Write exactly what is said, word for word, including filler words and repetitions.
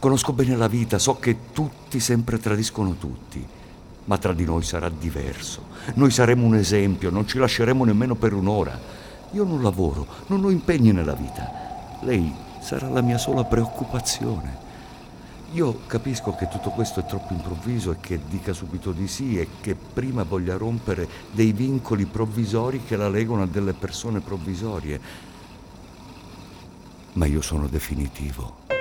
Conosco bene la vita, so che tutti sempre tradiscono tutti, ma tra di noi sarà diverso. Noi saremo un esempio, non ci lasceremo nemmeno per un'ora. Io non lavoro, non ho impegni nella vita. Lei sarà la mia sola preoccupazione. Io capisco che tutto questo è troppo improvviso e che dica subito di sì e che prima voglia rompere dei vincoli provvisori che la legano a delle persone provvisorie. Ma io sono definitivo.